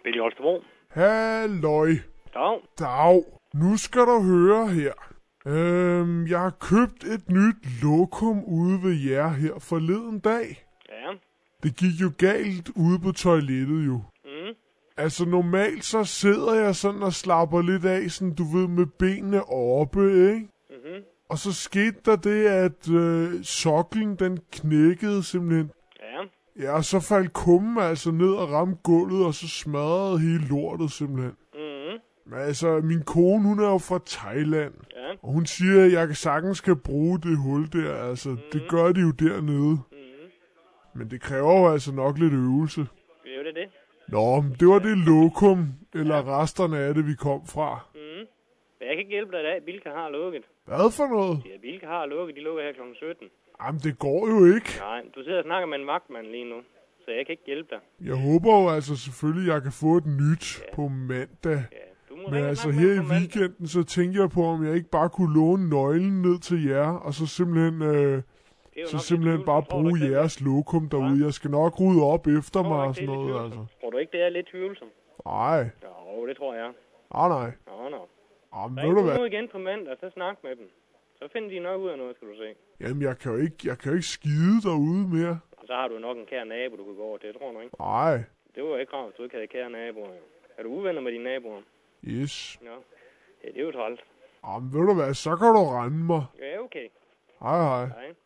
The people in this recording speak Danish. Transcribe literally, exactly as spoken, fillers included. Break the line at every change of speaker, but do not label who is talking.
Billy Holstebro.
Halløj.
Dag.
Dag. Nu skal du høre her. Øhm, jeg har købt et nyt lokum ude ved jer her forleden dag.
Ja.
Det gik jo galt ude på toilettet jo.
Mm.
Altså normalt så sidder jeg sådan og slapper lidt af, sådan du ved, med benene oppe, ikke?
Mhm.
Og så skete der det, at øh, soklen den knækkede simpelthen.
Ja.
Ja, og så faldt kummen altså ned og ramte gulvet, og så smadrede hele lortet simpelthen.
Mhm.
Men altså, min kone, hun er jo fra Thailand.
Ja.
Og hun siger, at jeg sagtens skal bruge det hul der. Altså, mm. det gør de jo dernede.
Mhm.
Men det kræver jo altså nok lidt øvelse.
Det er jo det, det.
Nå, men det var det lokum, eller resterne af det, vi kom fra.
Mhm. Jeg kan ikke hjælpe dig i dag. Bilka har lukket.
Hvad for noget?
Ja, Bilka har lukket. De lukker her klokken sytten.
Jamen, det går jo ikke.
Nej, du sidder og snakker med en vagtmand lige nu. Så jeg kan ikke hjælpe dig.
Jeg håber jo altså selvfølgelig, at jeg kan få et nyt
Ja.
på mandag.
Ja, du må
Men
ringe og
altså
snakke
her
med
i
ham på mandag.
weekenden, så tænker jeg på, om jeg ikke bare kunne låne nøglen ned til jer, og så simpelthen, øh,
Det er jo
så
nok
simpelthen
lidt
bare
tvivlsomt. Tror du
bruge
ikke det?
jeres lokum derude. Jeg skal nok rydde op efter
Tror
mig
du
og
ikke,
sådan
det er lidt
noget, altså.
tvivlsomt? Tror du ikke, det er lidt tvivlsomt?
Nej,
Jo, det tror jeg.
nej, nej.
Nå, nå.
Jamen, ved
Ring
du
du
hvad?
nu igen på mandag, så snak med dem. Så finder de nok ud af noget, skal du se.
Jamen, jeg kan jo ikke, jeg kan jo ikke skide derude mere.
Og så har du nok en kær nabo, du kan gå over til, tror du ikke?
Nej,
Det var ikke rart, hvis du ikke havde kære naboer. Jo. Er du uvenner med dine naboer?
yes.
Ja. Ja, det er jo træls.
Jamen, ved du hvad, så kan du rende mig.
Ja, okay.
Hej, hej.
Hej.